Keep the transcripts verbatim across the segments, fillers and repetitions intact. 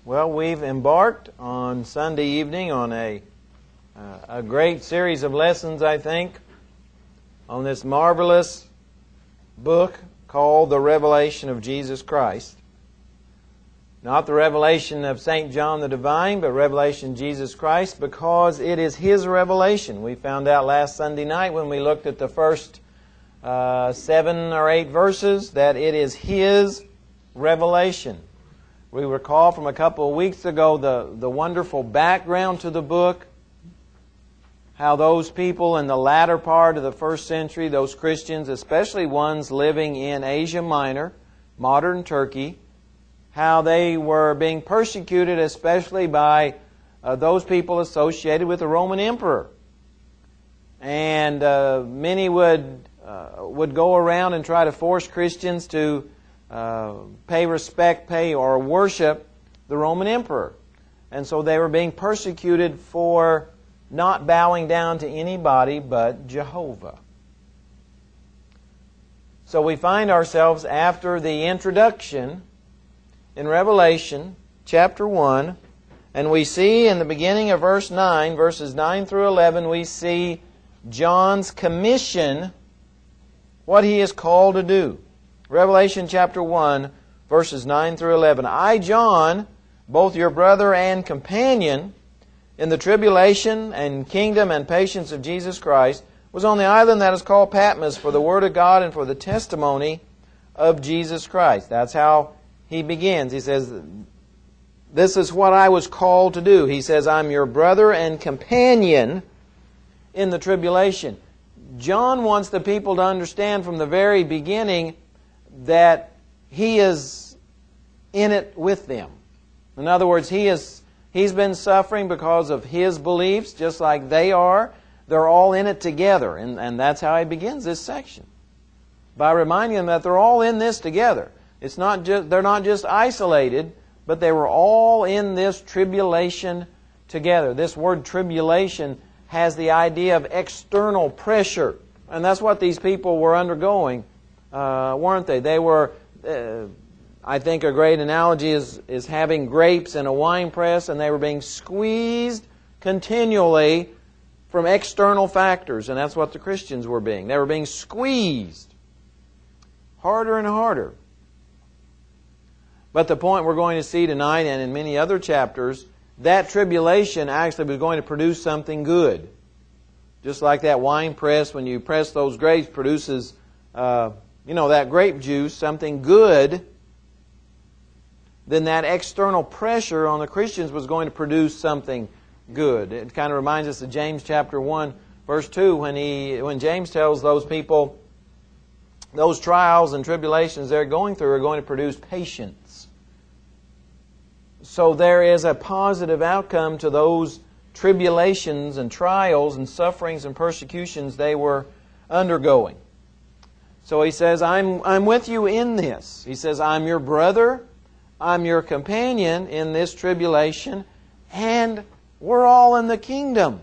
Well, we've embarked on Sunday evening on a uh, a great series of lessons, I think, on this marvelous book called The Revelation of Jesus Christ. Not the revelation of Saint John the Divine, but revelation of Jesus Christ, because it is His revelation. We found out last Sunday night when we looked at the first uh, seven or eight verses that it is His revelation. We recall from a couple of weeks ago the, the wonderful background to the book, how those people in the latter part of the first century, those Christians, especially ones living in Asia Minor, modern Turkey, how they were being persecuted especially by uh, those people associated with the Roman Emperor. And uh, many would, uh, would go around and try to force Christians to Uh, pay respect, pay or worship the Roman Emperor. And so they were being persecuted for not bowing down to anybody but Jehovah. So we find ourselves after the introduction in Revelation chapter one, and we see in the beginning of verse nine, verses nine through eleven, we see John's commission, what he is called to do. Revelation chapter one, verses nine through eleven. I, John, both your brother and companion in the tribulation and kingdom and patience of Jesus Christ, was on the island that is called Patmos for the word of God and for the testimony of Jesus Christ. That's how he begins. He says, this is what I was called to do. He says, I'm your brother and companion in the tribulation. John wants the people to understand from the very beginning that he is in it with them. In other words, he is, he's been suffering because of his beliefs, just like they are. They're all in it together. And, and that's how he begins this section, by reminding them that they're all in this together. It's not just, they're not just isolated, but they were all in this tribulation together. This word tribulation has the idea of external pressure. And that's what these people were undergoing. Uh, weren't they? They were, uh, I think a great analogy is, is having grapes in a wine press, and they were being squeezed continually from external factors, and that's what the Christians were being. They were being squeezed harder and harder. But the point we're going to see tonight, and in many other chapters, that tribulation actually was going to produce something good. Just like that wine press, when you press those grapes, produces uh, you know, that grape juice, something good, then that external pressure on the Christians was going to produce something good. It kind of reminds us of James chapter one, verse two, when he, when James tells those people, those trials and tribulations they're going through are going to produce patience. So there is a positive outcome to those tribulations and trials and sufferings and persecutions they were undergoing. So he says, I'm, I'm with you in this. He says, I'm your brother, I'm your companion in this tribulation, and we're all in the kingdom.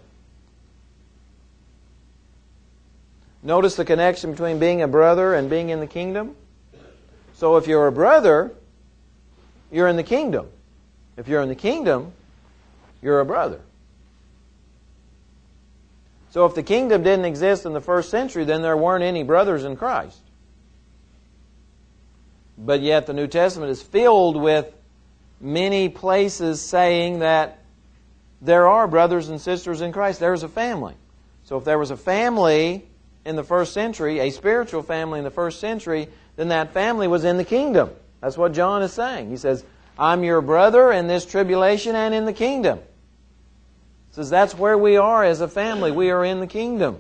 Notice the connection between being a brother and being in the kingdom. So if you're a brother, you're in the kingdom. If you're in the kingdom, you're a brother. So if the kingdom didn't exist in the first century, then there weren't any brothers in Christ. But yet the New Testament is filled with many places saying that there are brothers and sisters in Christ. There's a family. So if there was a family in the first century, a spiritual family in the first century, then that family was in the kingdom. That's what John is saying. He says, I'm your brother in this tribulation and in the kingdom. Says that's where we are as a family. We are in the kingdom.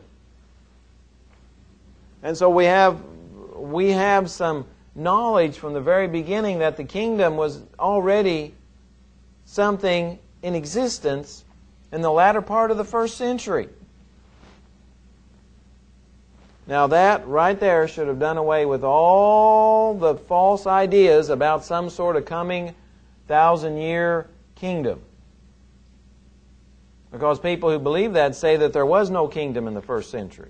And so we have we have some knowledge from the very beginning that the kingdom was already something in existence in the latter part of the first century. Now that right there should have done away with all the false ideas about some sort of coming thousand-year kingdom. Because people who believe that say that there was no kingdom in the first century.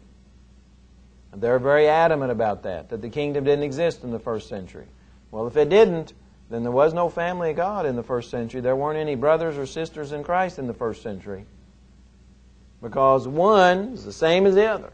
And they're very adamant about that, that the kingdom didn't exist in the first century. Well, if it didn't, then there was no family of God in the first century. There weren't any brothers or sisters in Christ in the first century. Because one is the same as the other.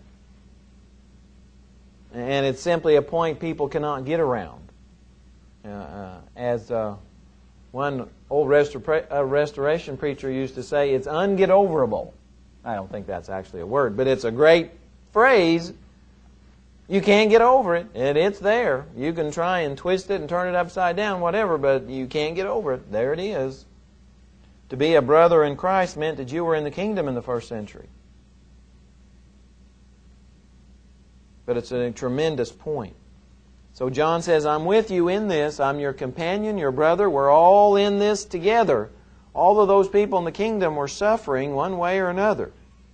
And it's simply a point people cannot get around. Uh, uh, as uh, one old restora- uh, restoration preacher used to say, it's unget-overable. I don't think that's actually a word, but it's a great phrase. You can't get over it, and it's there. You can try and twist it and turn it upside down, whatever, but you can't get over it. There it is. To be a brother in Christ meant that you were in the kingdom in the first century. But it's a tremendous point. So John says, I'm with you in this. I'm your companion, your brother. We're all in this together. All of those people in the kingdom were suffering one way or another.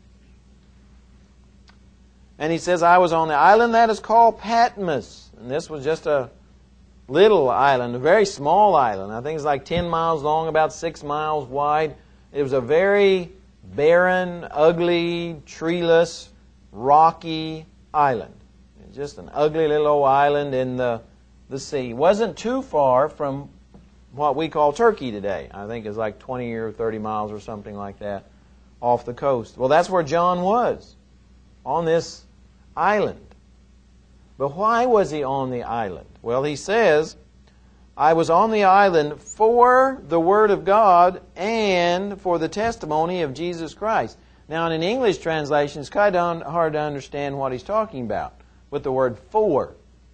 And he says, I was on the island that is called Patmos. And this was just a little island, a very small island. I think it's like ten miles long, about six miles wide. It was a very barren, ugly, treeless, rocky island. Just an ugly little old island in the, the sea. It wasn't too far from what we call Turkey today. I think it's like twenty or thirty miles or something like that off the coast. Well, that's where John was, on this island. But why was he on the island? Well, he says, I was on the island for the Word of God and for the testimony of Jesus Christ. Now, in an English translation, it's kind of hard to understand what he's talking about with the word for.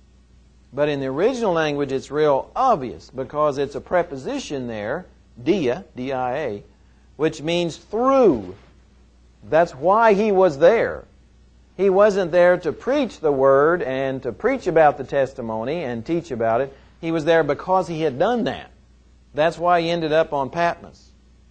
But in the original language, it's real obvious because it's a preposition there, dia, D I A, which means through. That's why he was there. He wasn't there to preach the Word and to preach about the testimony and teach about it. He was there because he had done that. That's why he ended up on Patmos.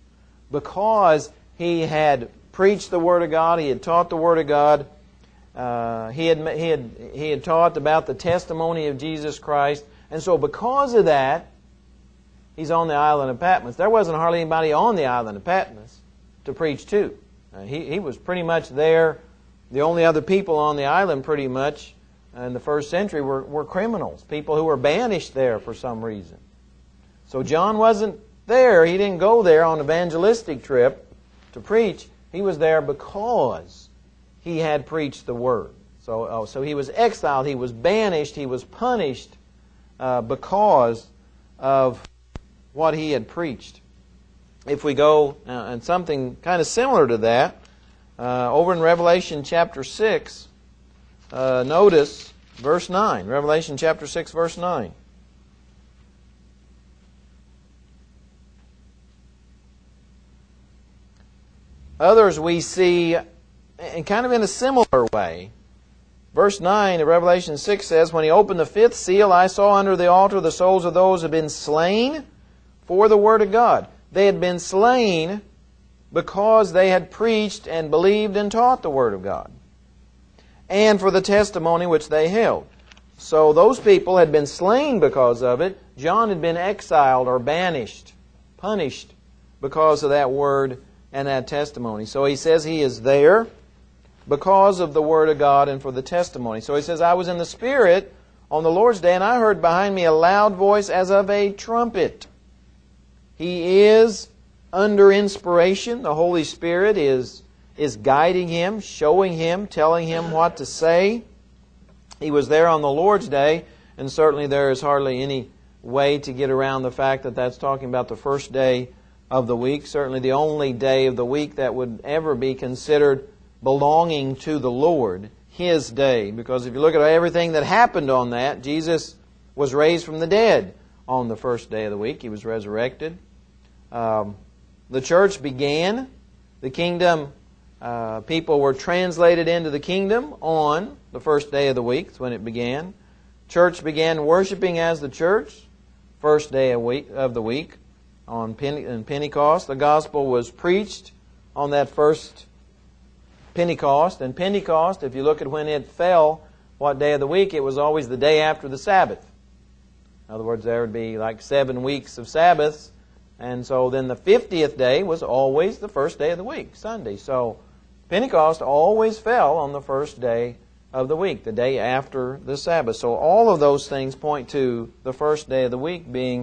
Because he had preached the Word of God, he had taught the Word of God, uh, he had he had he had taught about the testimony of Jesus Christ, and so because of that, he's on the island of Patmos. There wasn't hardly anybody on the island of Patmos to preach to. Uh, he he was pretty much there. The only other people on the island, pretty much, in the first century were, were criminals, people who were banished there for some reason. So John wasn't there. He didn't go there on an evangelistic trip to preach. He was there because he had preached the Word. So, oh, so he was exiled, he was banished, he was punished uh, because of what he had preached. If we go, uh, and something kind of similar to that, uh, over in Revelation chapter six, uh, notice verse nine. Revelation chapter six, verse nine. Others we see and kind of in a similar way. Verse nine of Revelation six says, when he opened the fifth seal, I saw under the altar the souls of those who had been slain for the Word of God. They had been slain because they had preached and believed and taught the Word of God, and for the testimony which they held. So those people had been slain because of it. John had been exiled or banished, punished because of that Word and that testimony. So he says he is there because of the Word of God and for the testimony. So he says, I was in the Spirit on the Lord's day, and I heard behind me a loud voice as of a trumpet. He is under inspiration. The Holy Spirit is, is guiding him, showing him, telling him what to say. He was there on the Lord's day, and certainly there is hardly any way to get around the fact that that's talking about the first day of the week. Certainly the only day of the week that would ever be considered belonging to the Lord, His day. Because if you look at everything that happened on that, Jesus was raised from the dead on the first day of the week. He was resurrected. Um, the church began. The kingdom, uh, people were translated into the kingdom on the first day of the week. That's when it began. Church began worshiping as the church, first day of, week, of the week on Pente- Pentecost. The gospel was preached on that first Pentecost. And Pentecost, if you look at when it fell, what day of the week, it was always the day after the Sabbath. In other words, there would be like seven weeks of Sabbaths. And so then the fiftieth day was always the first day of the week, Sunday. So Pentecost always fell on the first day of the week, the day after the Sabbath. So all of those things point to the first day of the week being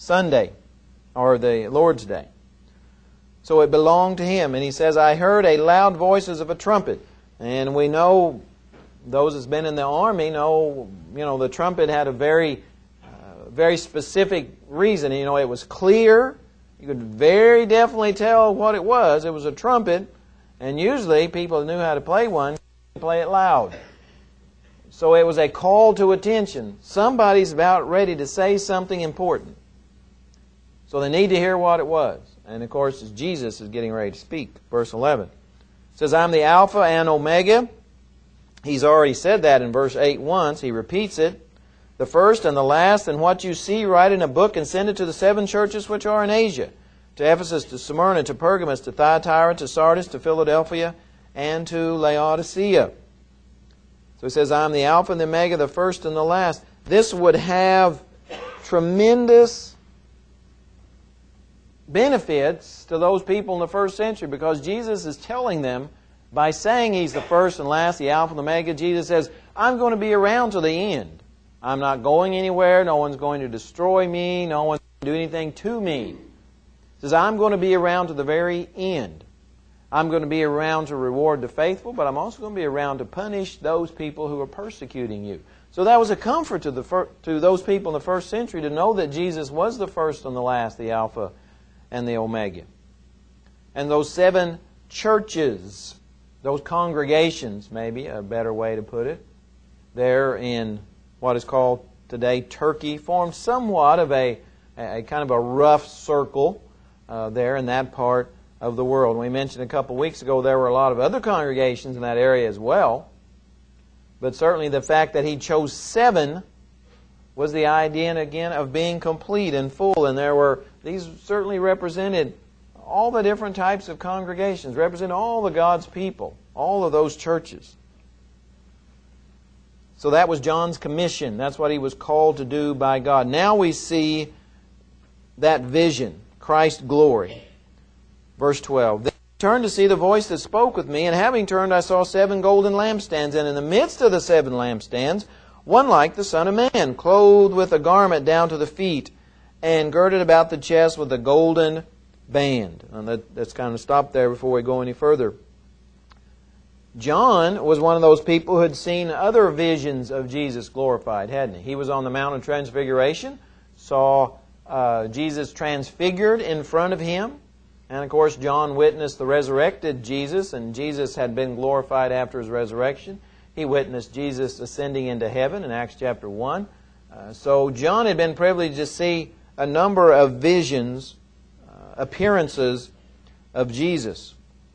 Sunday, or the Lord's Day. So it belonged to him. And he says, I heard a loud voices of a trumpet. And we know, those that's been in the army know, you know, the trumpet had a very, uh, very specific reason. You know, it was clear. You could very definitely tell what it was. It was a trumpet. And usually people who knew how to play one play it loud. So it was a call to attention. Somebody's about ready to say something important. So they need to hear what it was. And of course, Jesus is getting ready to speak. Verse eleven. It says, I'm the Alpha and Omega. He's already said that in verse eight once. He repeats it. The first and the last, and what you see, write in a book and send it to the seven churches which are in Asia. To Ephesus, to Smyrna, to Pergamos, to Thyatira, to Sardis, to Philadelphia, and to Laodicea. So he says, I'm the Alpha and the Omega, the first and the last. This would have tremendous benefits to those people in the first century, because Jesus is telling them, by saying He's the first and last, the Alpha and the Omega, Jesus says, I'm going to be around to the end. I'm not going anywhere. No one's going to destroy me. No one's going to do anything to me. He says, I'm going to be around to the very end. I'm going to be around to reward the faithful, but I'm also going to be around to punish those people who are persecuting you. So that was a comfort to the fir- to those people in the first century to know that Jesus was the first and the last, the Alpha and the Omega. And those seven churches, those congregations, maybe a better way to put it, there in what is called today Turkey, formed somewhat of a, a kind of a rough circle uh, there in that part of the world. We mentioned a couple weeks ago there were a lot of other congregations in that area as well. But certainly the fact that he chose seven was the idea, again, of being complete and full. And there were, these certainly represented all the different types of congregations, represent all the God's people, all of those churches. So that was John's commission. That's what he was called to do by God. Now we see that vision, Christ's glory. Verse twelve. Then I turned to see the voice that spoke with me, and having turned I saw seven golden lampstands, and in the midst of the seven lampstands, one like the Son of Man, clothed with a garment down to the feet, and girded about the chest with a golden band. And that, let's kind of stop there before we go any further. John was one of those people who had seen other visions of Jesus glorified, hadn't he? He was on the Mount of Transfiguration, saw uh, Jesus transfigured in front of him. And of course, John witnessed the resurrected Jesus, and Jesus had been glorified after His resurrection. He witnessed Jesus ascending into heaven in Acts chapter one. Uh, so John had been privileged to see a number of visions, uh, appearances of Jesus.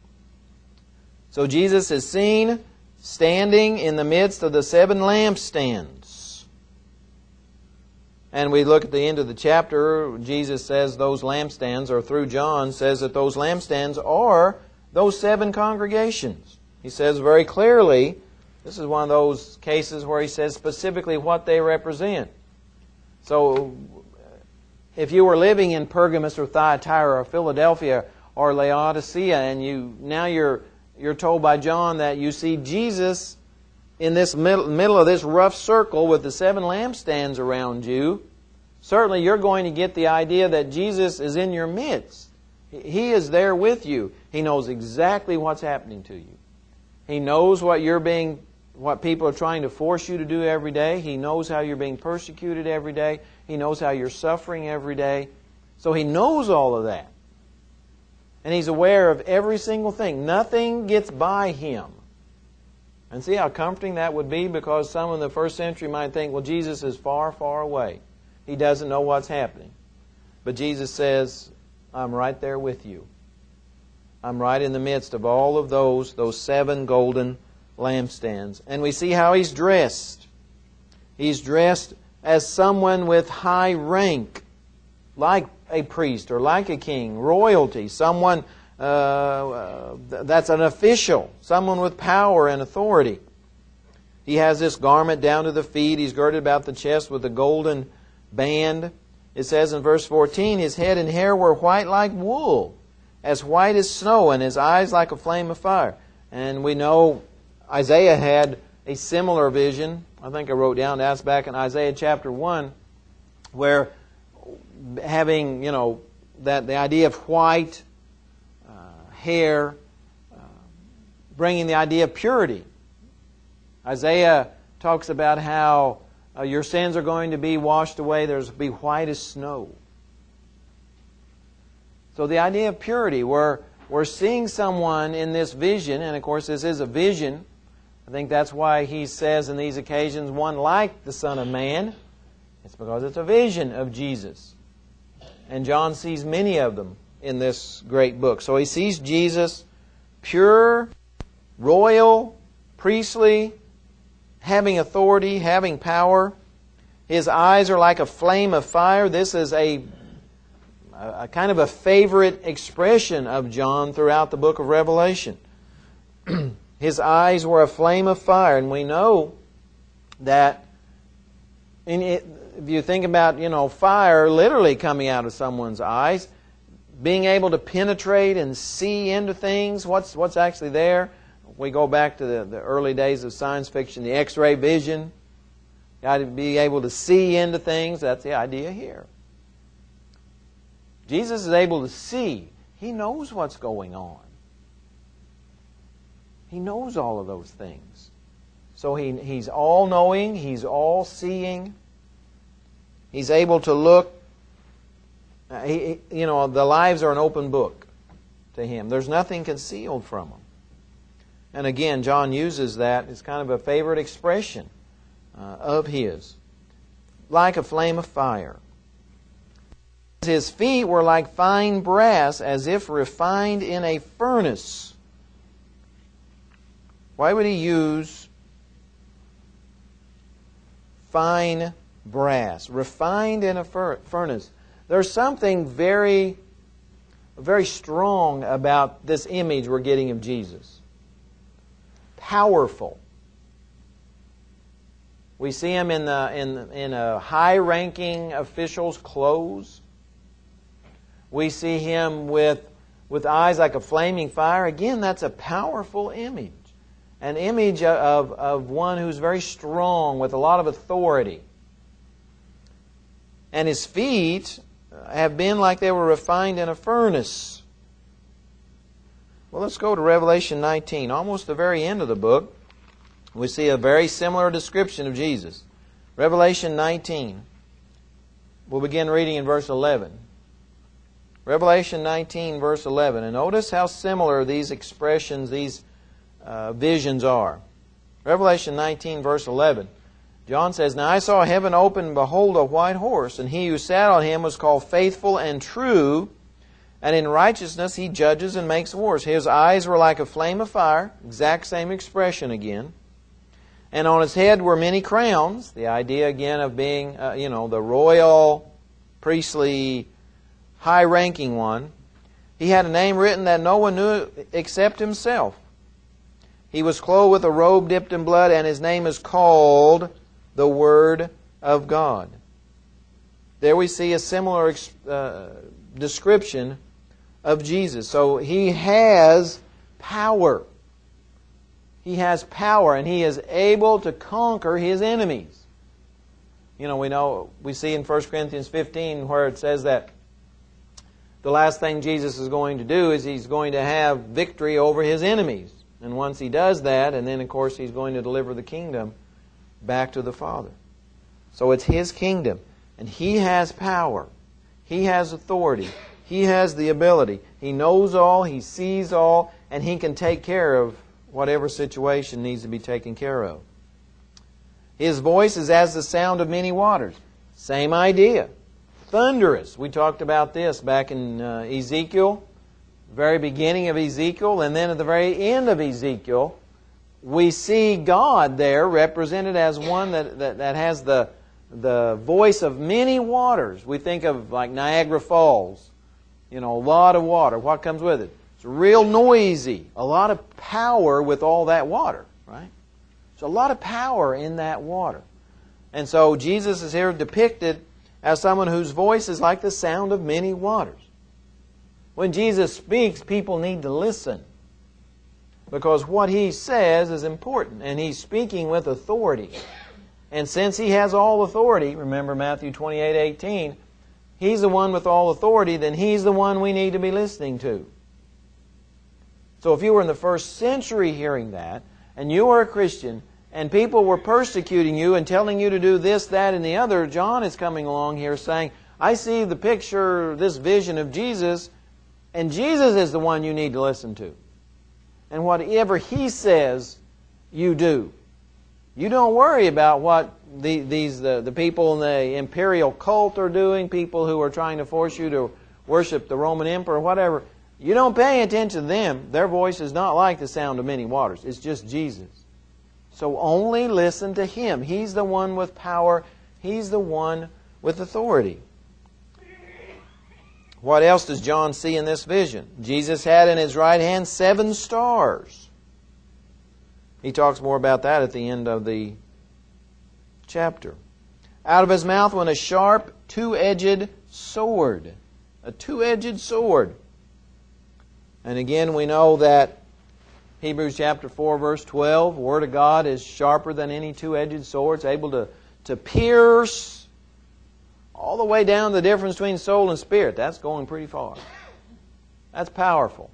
So Jesus is seen standing in the midst of the seven lampstands. And we look at the end of the chapter, Jesus says those lampstands, or through John, says that those lampstands are those seven congregations. He says very clearly, this is one of those cases where he says specifically what they represent. So, if you were living in Pergamos or Thyatira or Philadelphia or Laodicea, and you now you're you're told by John that you see Jesus in this middle, middle of this rough circle with the seven lampstands around you, certainly you're going to get the idea that Jesus is in your midst. He is there with you. He knows exactly what's happening to you. He knows what you're being, what people are trying to force you to do every day. He knows how you're being persecuted every day. He knows how you're suffering every day. So He knows all of that. And He's aware of every single thing. Nothing gets by Him. And see how comforting that would be, because someone in the first century might think, well, Jesus is far, far away. He doesn't know what's happening. But Jesus says, I'm right there with you. I'm right in the midst of all of those, those seven golden lampstands. And we see how He's dressed. He's dressed as someone with high rank, like a priest or like a king, royalty, someone uh, uh, that's an official, someone with power and authority. He has this garment down to the feet. He's girded about the chest with a golden band. It says in verse fourteen, His head and hair were white like wool, as white as snow, and His eyes like a flame of fire. And we know Isaiah had a similar vision. I think I wrote down, that's back in Isaiah chapter one, where having, you know, that the idea of white uh, hair, uh, bringing the idea of purity. Isaiah talks about how uh, your sins are going to be washed away. There's be white as snow. So the idea of purity, we're, we're seeing someone in this vision, and of course this is a vision. I think that's why he says in these occasions, one like the Son of Man. It's because it's a vision of Jesus. And John sees many of them in this great book. So he sees Jesus pure, royal, priestly, having authority, having power. His eyes are like a flame of fire. This is a, a kind of a favorite expression of John throughout the book of Revelation. His eyes were a flame of fire. And we know that in it, if you think about, you know, fire literally coming out of someone's eyes, being able to penetrate and see into things, what's what's actually there. We go back to the, the early days of science fiction, the X-ray vision. Got to be able to see into things. That's the idea here. Jesus is able to see. He knows what's going on. He knows all of those things. So he, He's all-knowing. He's all-seeing. He's able to look. Uh, he, you know, the lives are an open book to Him. There's nothing concealed from Him. And again, John uses that as kind of a favorite expression uh, of His. Like a flame of fire. His feet were like fine brass, as if refined in a furnace. Why would He use fine brass? Refined in a furnace. There's something very, very strong about this image we're getting of Jesus. Powerful. We see Him in the in in a high-ranking official's clothes. We see Him with with eyes like a flaming fire. Again, that's a powerful image. An image of, of one who's very strong with a lot of authority. And His feet have been like they were refined in a furnace. Well, let's go to Revelation nineteen. Almost the very end of the book, we see a very similar description of Jesus. Revelation nineteen. We'll begin reading in verse eleven. Revelation nineteen, verse eleven. And notice how similar these expressions, these uh, visions are. Revelation nineteen, verse eleven. John says, Now I saw heaven open, and behold, a white horse, and he who sat on him was called Faithful and True, and in righteousness he judges and makes wars. His eyes were like a flame of fire, exact same expression again. And on his head were many crowns, the idea again of being, uh, you know, the royal, priestly, high-ranking one. He had a name written that no one knew except himself. He was clothed with a robe dipped in blood, and his name is called the Word of God. There we see a similar uh, description of Jesus. So He has power. He has power, and He is able to conquer His enemies. You know, we know, we see in First Corinthians fifteen where it says that the last thing Jesus is going to do is He's going to have victory over His enemies. And once He does that, and then of course He's going to deliver the kingdom back to the Father. So it's His kingdom. And He has power. He has authority. He has the ability. He knows all. He sees all. And He can take care of whatever situation needs to be taken care of. His voice is as the sound of many waters. Same idea. Thunderous. We talked about this back in uh, Ezekiel. Very beginning of Ezekiel, and then at the very end of Ezekiel, we see God there represented as one that, that, that has the, the voice of many waters. We think of like Niagara Falls. You know, a lot of water. What comes with it? It's real noisy. A lot of power with all that water, right? There's a lot of power in that water. And so Jesus is here depicted as someone whose voice is like the sound of many waters. When Jesus speaks, people need to listen. Because what He says is important. And He's speaking with authority. And since He has all authority, remember Matthew twenty-eight eighteen, He's the one with all authority, then He's the one we need to be listening to. So if you were in the first century hearing that, and you were a Christian, and people were persecuting you and telling you to do this, that, and the other, John is coming along here saying, I see the picture, this vision of Jesus, and Jesus is the one you need to listen to. And whatever He says, you do. You don't worry about what the, these the, the people in the imperial cult are doing, people who are trying to force you to worship the Roman Emperor, whatever. You don't pay attention to them. Their voice is not like the sound of many waters. It's just Jesus. So only listen to Him. He's the one with power. He's the one with authority. What else does John see in this vision? Jesus had in His right hand seven stars. He talks more about that at the end of the chapter. Out of His mouth went a sharp, two-edged sword. A two-edged sword. And again, we know that Hebrews chapter four, verse twelve, the Word of God is sharper than any two-edged sword. It's able to, to pierce all the way down to the difference between soul and spirit. That's going pretty far. That's powerful.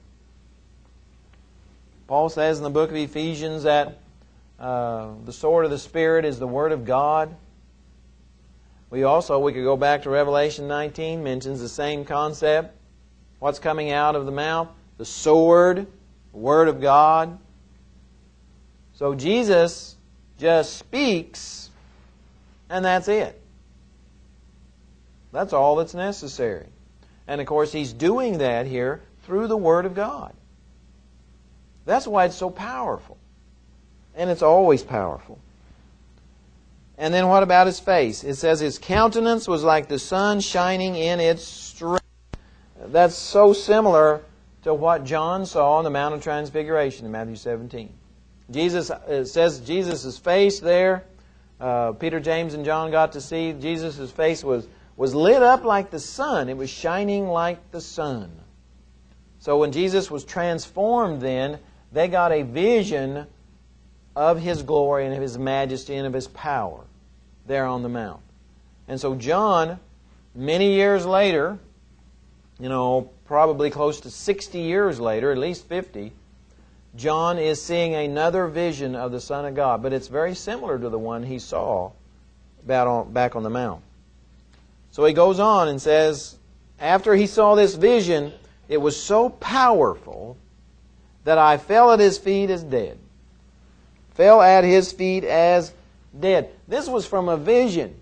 Paul says in the book of Ephesians that uh, the sword of the Spirit is the Word of God. We also, we could go back to Revelation nineteen, mentions the same concept. What's coming out of the mouth? The sword, the Word of God. So Jesus just speaks, and that's it. That's all that's necessary. And of course, He's doing that here through the Word of God. That's why it's so powerful. And it's always powerful. And then what about His face? It says His countenance was like the sun shining in its strength. That's so similar to what John saw on the Mount of Transfiguration in Matthew seventeen. Jesus, it says Jesus' face there, uh, Peter, James, and John got to see Jesus' face was, was lit up like the sun. It was shining like the sun. So when Jesus was transformed then, they got a vision of His glory and of His majesty and of His power there on the Mount. And so John, many years later, you know, probably close to sixty years later, at least fifty, John is seeing another vision of the Son of God. But it's very similar to the one he saw back on the Mount. So he goes on and says, after he saw this vision, it was so powerful that I fell at His feet as dead. Fell at His feet as dead. This was from a vision.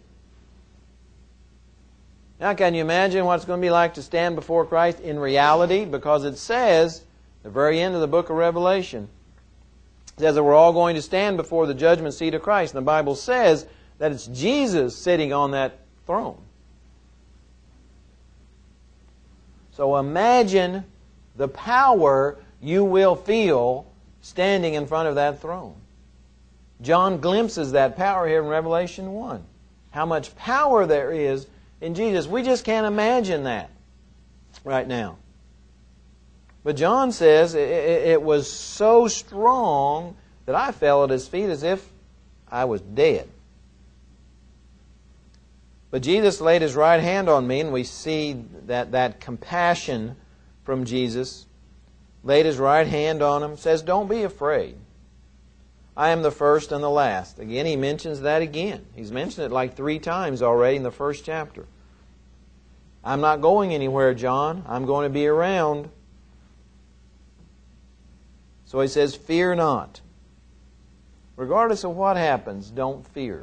Now can you imagine what it's going to be like to stand before Christ in reality? Because it says, at the very end of the book of Revelation, it says that we're all going to stand before the judgment seat of Christ. And the Bible says that it's Jesus sitting on that throne. So imagine the power you will feel standing in front of that throne. John glimpses that power here in Revelation one. How much power there is in Jesus. We just can't imagine that right now. But John says it, it, it was so strong that I fell at His feet as if I was dead. But Jesus laid His right hand on me, and we see that, that compassion from Jesus. Laid His right hand on him, says, don't be afraid. I am the first and the last. Again, He mentions that again. He's mentioned it like three times already in the first chapter. I'm not going anywhere, John. I'm going to be around. So He says, fear not. Regardless of what happens, don't fear.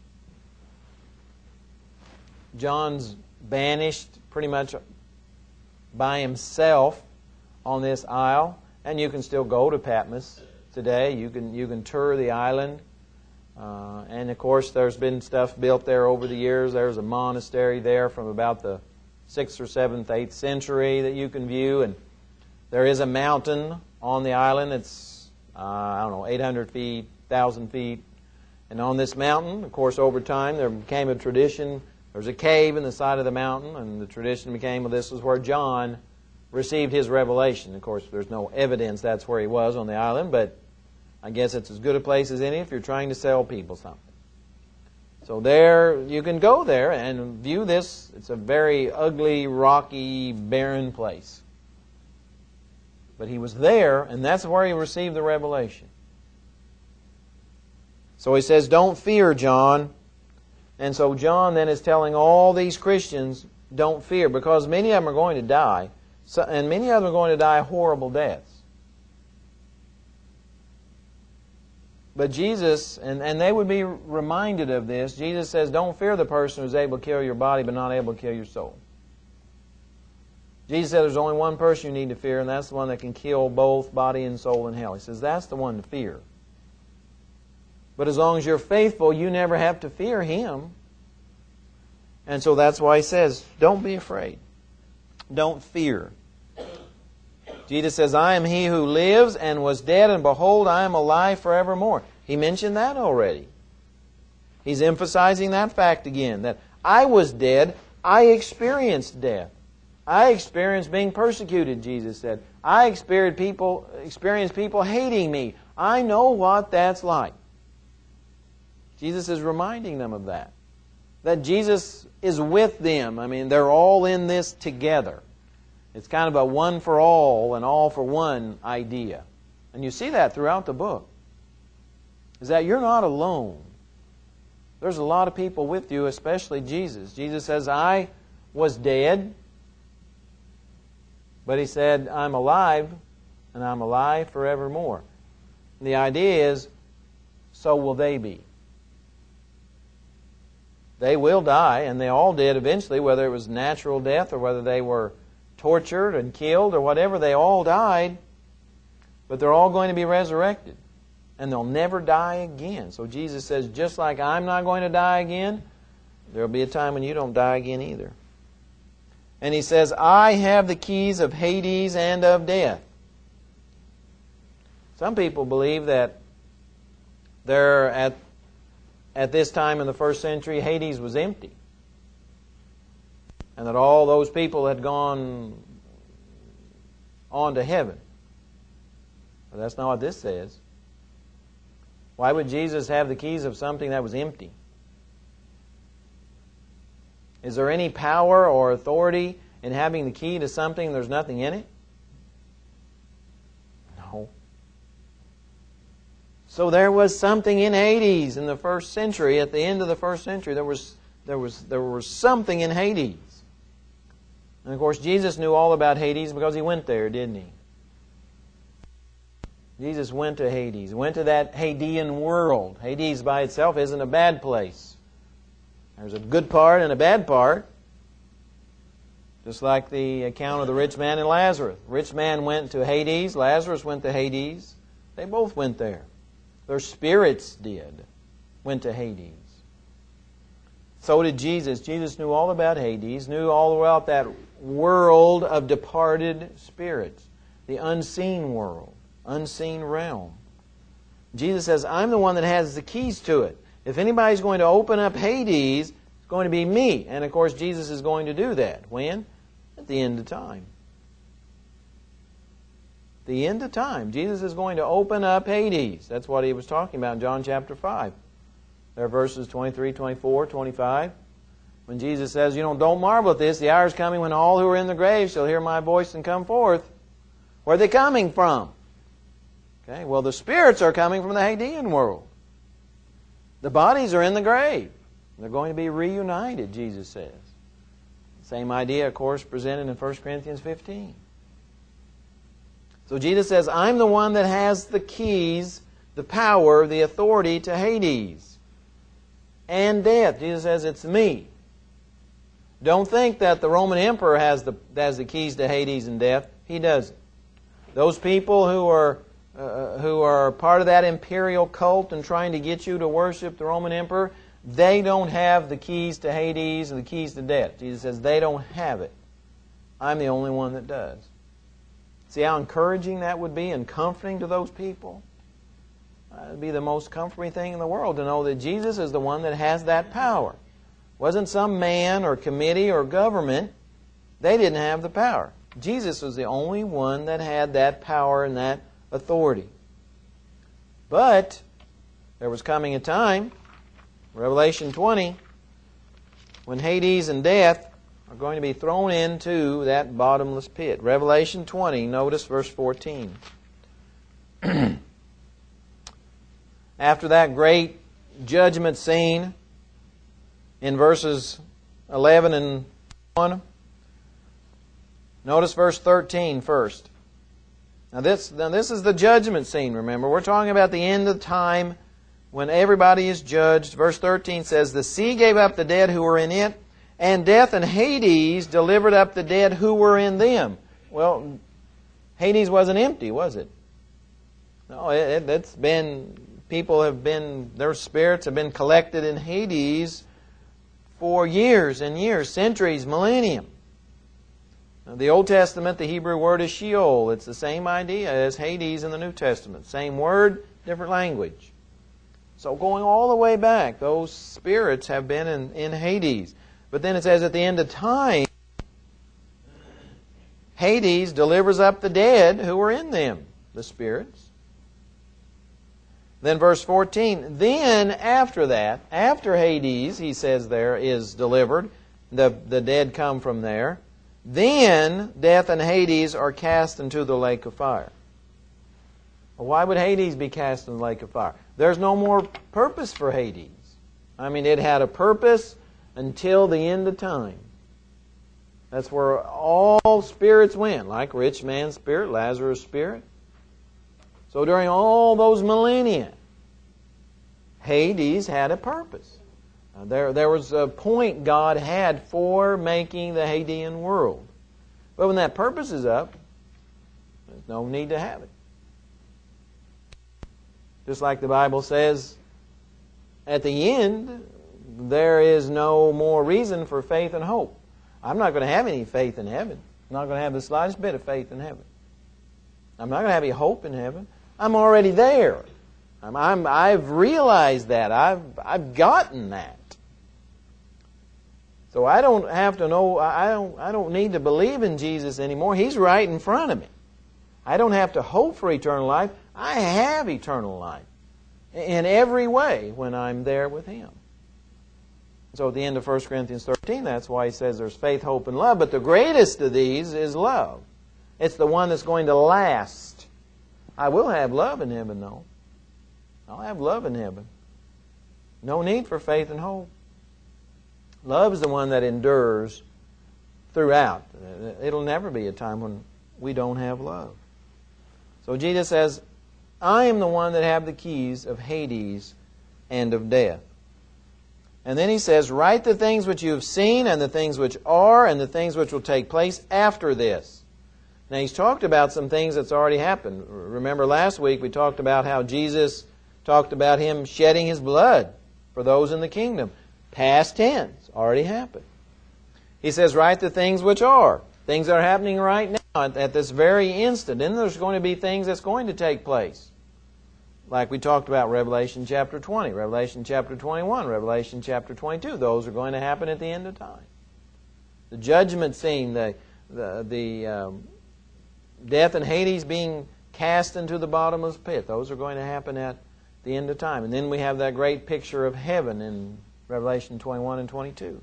John's banished pretty much by himself on this isle, and you can still go to Patmos today. You can you can tour the island, uh, and of course there's been stuff built there over the years. There's a monastery there from about the sixth or seventh, eighth century that you can view, and there is a mountain on the island. It's uh, I don't know, eight hundred feet, one thousand feet, and on this mountain, of course, over time there became a tradition. There's a cave in the side of the mountain, and the tradition became, well, this was where John received his revelation. Of course, there's no evidence that's where he was on the island, but I guess it's as good a place as any if you're trying to sell people something. So there, you can go there and view this. It's a very ugly, rocky, barren place. But he was there, and that's where he received the revelation. So he says, don't fear, John. And so John then is telling all these Christians, don't fear, because many of them are going to die, so, and many of them are going to die horrible deaths. But Jesus, and, and they would be reminded of this, Jesus says, don't fear the person who's able to kill your body but not able to kill your soul. Jesus said there's only one person you need to fear, and that's the one that can kill both body and soul in hell. He says that's the one to fear. But as long as you're faithful, you never have to fear Him. And so that's why He says, don't be afraid. Don't fear. Jesus says, I am He who lives and was dead, and behold, I am alive forevermore. He mentioned that already. He's emphasizing that fact again, that I was dead, I experienced death. I experienced being persecuted, Jesus said. I experienced people, experienced people hating me. I know what that's like. Jesus is reminding them of that. That Jesus is with them. I mean, they're all in this together. It's kind of a one for all and all for one idea. And you see that throughout the book. Is that you're not alone. There's a lot of people with you, especially Jesus. Jesus says, I was dead. But He said, I'm alive, and I'm alive forevermore. And the idea is, so will they be. They will die, and they all did eventually, whether it was natural death or whether they were tortured and killed or whatever, they all died. But they're all going to be resurrected. And they'll never die again. So Jesus says, just like I'm not going to die again, there will be a time when you don't die again either. And He says, I have the keys of Hades and of death. Some people believe that there at at this time in the first century, Hades was empty. And that all those people had gone on to heaven. But that's not what this says. Why would Jesus have the keys of something that was empty? Is there any power or authority in having the key to something and there's nothing in it? No. So there was something in Hades in the first century. At the end of the first century, there was there was there was something in Hades. And of course, Jesus knew all about Hades because He went there, didn't He? Jesus went to Hades. He went to that Hadean world. Hades by itself isn't a bad place. There's a good part and a bad part. Just like the account of the rich man and Lazarus. The rich man went to Hades. Lazarus went to Hades. They both went there. Their spirits did. Went to Hades. So did Jesus. Jesus knew all about Hades. Knew all about that world of departed spirits. The unseen world. Unseen realm. Jesus says, I'm the one that has the keys to it. If anybody's going to open up Hades, it's going to be me. And of course, Jesus is going to do that. When? At the end of time. The end of time. Jesus is going to open up Hades. That's what He was talking about in John chapter five. There are verses twenty-three, twenty-four, twenty-five. When Jesus says, you know, don't marvel at this. The hour is coming when all who are in the grave shall hear my voice and come forth. Where are they coming from? Okay, well, the spirits are coming from the Hadean world. The bodies are in the grave. They're going to be reunited, Jesus says. Same idea, of course, presented in First Corinthians fifteen. So Jesus says, I'm the one that has the keys, the power, the authority to Hades and death. Jesus says, it's me. Don't think that the Roman emperor has the, has the keys to Hades and death. He doesn't. Those people who are uh, who are part of that imperial cult and trying to get you to worship the Roman emperor, they don't have the keys to Hades and the keys to death. Jesus says they don't have it. I'm the only one that does. See how encouraging that would be and comforting to those people? It would be the most comforting thing in the world to know that Jesus is the one that has that power. It wasn't some man or committee or government. They didn't have the power. Jesus was the only one that had that power and that authority. But there was coming a time Revelation twenty, when Hades and death are going to be thrown into that bottomless pit. Revelation twenty, notice verse fourteen. After that great judgment scene in verses eleven and one, notice verse thirteen first. Now this, now this is the judgment scene, remember. We're talking about the end of time when everybody is judged. Verse thirteen says, "The sea gave up the dead who were in it, and death and Hades delivered up the dead who were in them." Well, Hades wasn't empty, was it? No, it, it's been, people have been, their spirits have been collected in Hades for years and years, centuries, millennium. Now, the Old Testament, the Hebrew word is Sheol. It's the same idea as Hades in the New Testament. Same word, different language. So going all the way back, those spirits have been in, in Hades. But then it says at the end of time, Hades delivers up the dead who were in them, the spirits. Then verse fourteen, then after that, after Hades, he says there, is delivered, the, the dead come from there, then death and Hades are cast into the lake of fire. Well, why would Hades be cast in the lake of fire? There's no more purpose for Hades. I mean, it had a purpose until the end of time. That's where all spirits went, like rich man's spirit, Lazarus' spirit. So during all those millennia, Hades had a purpose. Uh, there, there was a point God had for making the Hadean world. But when that purpose is up, there's no need to have it. Just like the Bible says, at the end, there is no more reason for faith and hope. I'm not going to have any faith in heaven. I'm not going to have the slightest bit of faith in heaven. I'm not going to have any hope in heaven. I'm already there. I'm, I'm, I've realized that. I've, I've gotten that. So I don't have to know, I don't, I don't need to believe in Jesus anymore. He's right in front of me. I don't have to hope for eternal life. I have eternal life in every way when I'm there with Him. So at the end of First Corinthians thirteen, that's why he says there's faith, hope, and love. But the greatest of these is love. It's the one that's going to last. I will have love in heaven, though. I'll have love in heaven. No need for faith and hope. Love is the one that endures throughout. It'll never be a time when we don't have love. So Jesus says, I am the one that have the keys of Hades and of death. And then he says, write the things which you have seen, and the things which are, and the things which will take place after this. Now he's talked about some things that's already happened. Remember last week we talked about how Jesus talked about Him shedding His blood for those in the kingdom. Past tense, already happened. He says, write the things which are. Things that are happening right now at, at this very instant. Then there's going to be things that's going to take place. Like we talked about Revelation chapter twenty, Revelation chapter twenty-one, Revelation chapter twenty-two. Those are going to happen at the end of time. The judgment scene, the, the, the um, death and Hades being cast into the bottomless pit. Those are going to happen at the end of time. And then we have that great picture of heaven in Revelation twenty-one and twenty-two.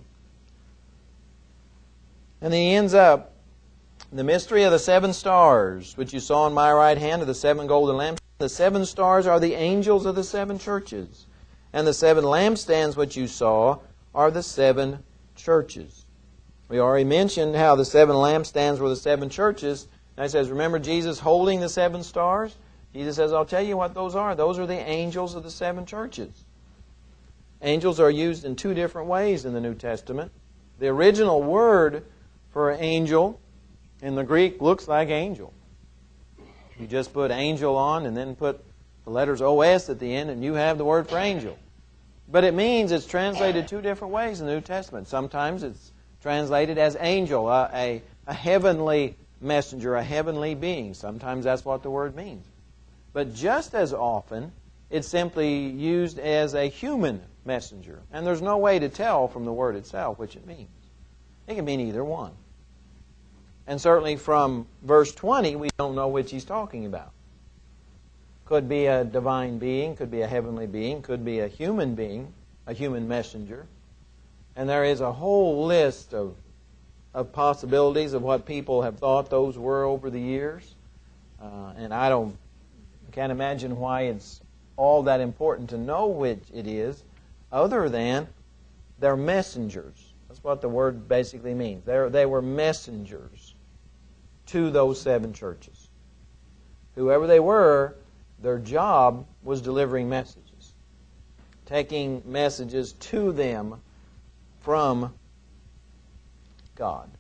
And then he ends up, the mystery of the seven stars, which you saw in my right hand, of the seven golden lamps. The seven stars are the angels of the seven churches. And the seven lampstands which you saw are the seven churches. We already mentioned how the seven lampstands were the seven churches. And it says, remember Jesus holding the seven stars? Jesus says, I'll tell you what those are. Those are the angels of the seven churches. Angels are used in two different ways in the New Testament. The original word for angel in the Greek looks like angel. You just put angel on and then put the letters O S at the end and you have the word for angel. But it means it's translated two different ways in the New Testament. Sometimes it's translated as angel, a, a, a heavenly messenger, a heavenly being. Sometimes that's what the word means. But just as often, it's simply used as a human messenger. And there's no way to tell from the word itself which it means. It can mean either one. And certainly from verse twenty, we don't know which he's talking about. Could be a divine being, could be a heavenly being, could be a human being, a human messenger. And there is a whole list of, of possibilities of what people have thought those were over the years. Uh, and I don't can't imagine why it's all that important to know which it is, other than they're messengers. That's what the word basically means. They're, they were messengers to those seven churches. Whoever they were, their job was delivering messages, taking messages to them from God.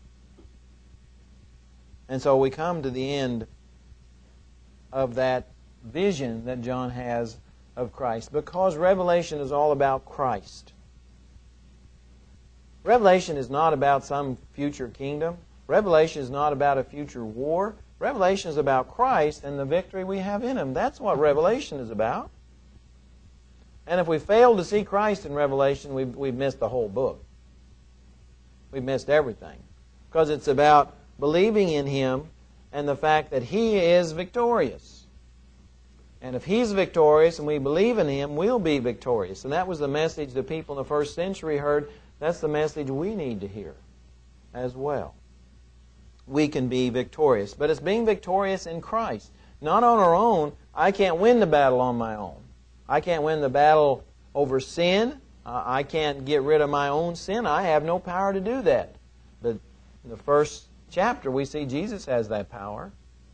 And so we come to the end of that vision that John has of Christ, because Revelation is all about Christ. Revelation is not about some future kingdom. Revelation is not about a future war. Revelation is about Christ and the victory we have in Him. That's what Revelation is about. And if we fail to see Christ in Revelation, we've, we've missed the whole book. We've missed everything. Because it's about believing in Him and the fact that He is victorious. And if He's victorious and we believe in Him, we'll be victorious. And that was the message the people in the first century heard. That's the message we need to hear as well. We can be victorious. But it's being victorious in Christ. Not on our own. I can't win the battle on my own. I can't win the battle over sin. Uh, I can't get rid of my own sin. I have no power to do that. But in the first chapter, we see Jesus has that power.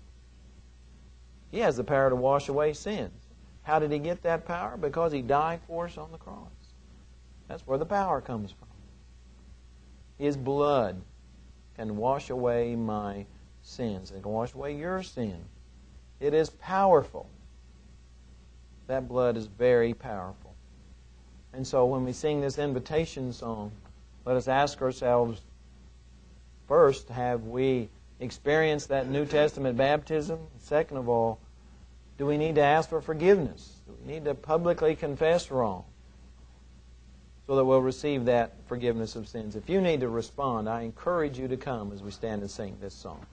He has the power to wash away sins. How did He get that power? Because He died for us on the cross. That's where the power comes from. His blood can wash away my sins. It can wash away your sin. It is powerful. That blood is very powerful. And so when we sing this invitation song, let us ask ourselves, first, have we experienced that New Testament baptism? Second of all, do we need to ask for forgiveness? Do we need to publicly confess wrong so that we'll receive that forgiveness of sins? If you need to respond, I encourage you to come as we stand and sing this song.